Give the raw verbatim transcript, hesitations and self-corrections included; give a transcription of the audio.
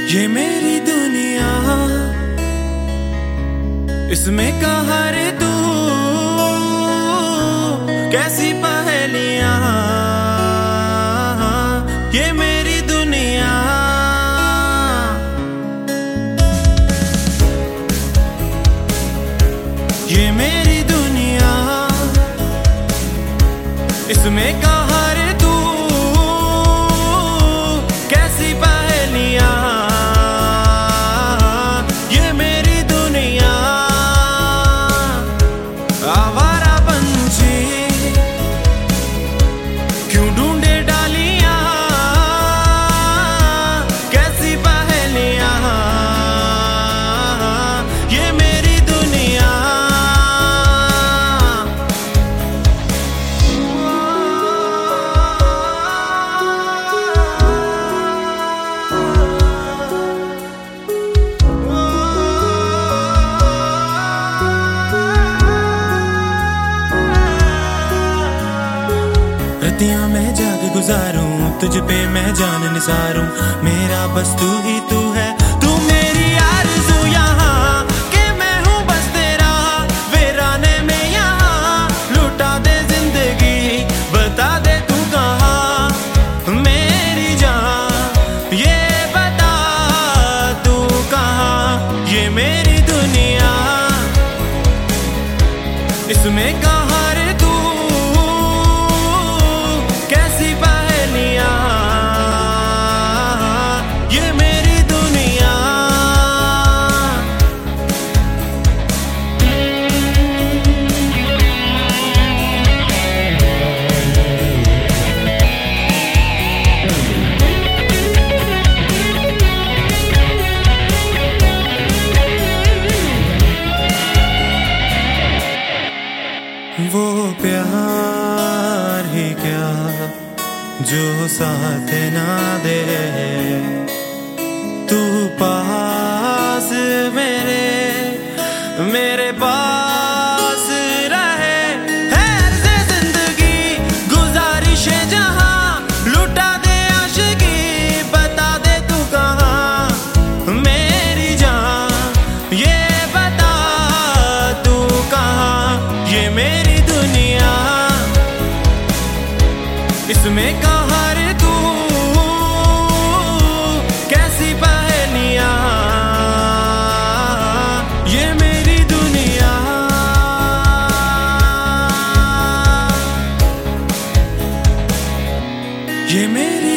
ये मेरी दुनिया, इसमें कहाँ रे तू, कैसी पहेलियां। ये मेरी दुनिया, ये मेरी दुनिया, इसमें कहाँ रे तू, कैसी पहेलियां। ये मेरी दुनिया, आवारा पंछी क्यों ढूंढे डालियां, कैसी पहेलियां। ये मेरी दुनिया, रतियां मैं जाग गुजारूं, तुझ पे मैं जान निसारूं। मेरा बस तू ही तू है, तू मेरी आरज़ू यहाँ के मैं हूँ बस तेरा। वीराने में यहाँ लुटा दे जिंदगी, बता दे तू कहाँ मेरी जान, ये बता तू कहाँ। ये मेरी दुनिया, इसमें कहाँ रे तू, कैसी पहेलियां। ये मेरी दुनिया, वो प्यार ही क्या जो साथ ना दे, तू पास मेरे मेरे पास रहे। हैर से जिंदगी गुजारिश है जहां, लुटा दे आशिकी, बता दे तू कहाँ मेरी जान, ये बता तू कहाँ। ये मेरी दुनिया, इसमें कहाँ रे तू, कैसी पहेलियां। ये मेरी दुनिया, ये मेरी